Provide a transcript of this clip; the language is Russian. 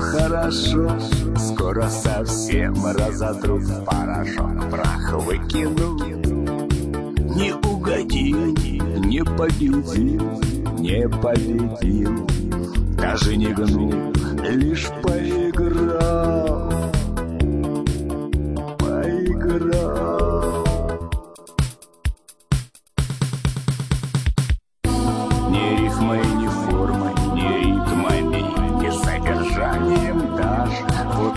хорошо, скоро совсем разотрут в порошок, прах выкину. Не угодил, не победил, не победил, даже не гнул, лишь поиграл, поиграл. Ни рифмой, ни формой, ни ритмами, ни содержанием даже